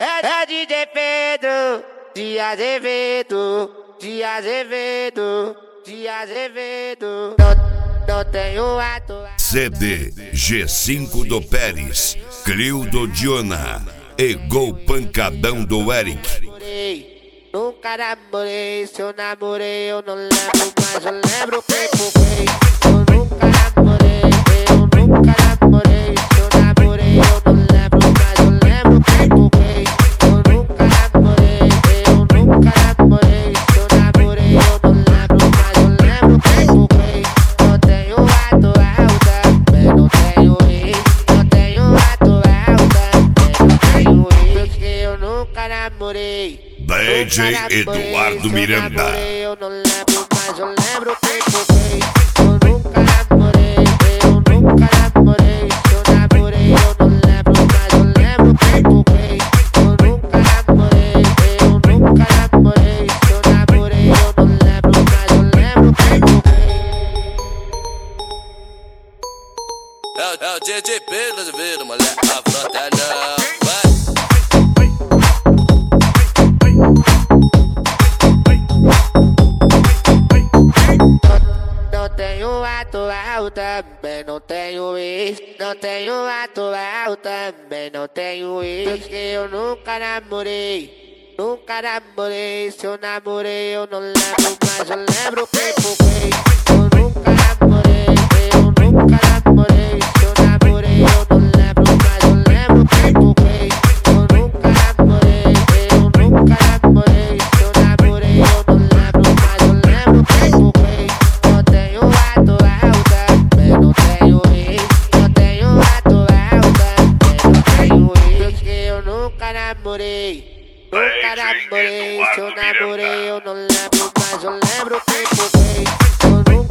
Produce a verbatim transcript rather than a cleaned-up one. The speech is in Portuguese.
É, é D J Pedro, de Azevedo, de Azevedo, de Azevedo. Não, não tenho ato. C D G cinco do Pérez, Clio do Diona e Gol Pancadão do Eric. Nunca namorei, se eu namorei eu não lembro, mas eu lembro que foguei. Eu nunca namorei, eu nunca namorei, se eu namorei eu não lembro, mas eu lembro que foguei. Eu nunca namorei, eu nunca namorei, se eu namorei eu não lembro, mas eu lembro que foguei. Não tenho ato alta, também não tenho ex. Não tenho ato alta, também não tenho ex, porque eu nunca namorei. D J Eduardo Miranda. Eu não lembro, mas eu lembro que foguei. Eu nunca namorei, eu nunca namorei. Eu namorei, eu não lembro, mas eu lembro que foguei. Eu nunca namorei, eu nunca namorei. Eu namorei, eu não lembro, mas eu lembro que foguei. É, é o D J Pedro Azevedo, moleque, a frota não. Não tenho atual, também não tenho ex. Não tenho atual, também não tenho ex, porque eu nunca namorei, nunca namorei. Se eu namorei eu não lembro, mas eu lembro que foguei. Eu nunca namorei, eu nunca namorei. Se eu namorei eu não lembro, mas eu lembro que foguei. Eu nunca namorei, eu nunca namorei. Se eu namorei eu não lembro, mas eu lembro que foguei. Não tenho atual, também não tenho ex. Não tenho atual, também não tenho ex, porque eu nunca namorei. Nunca namorei, se eu namorei eu não lembro, mas eu lembro que foguei. Eu nunca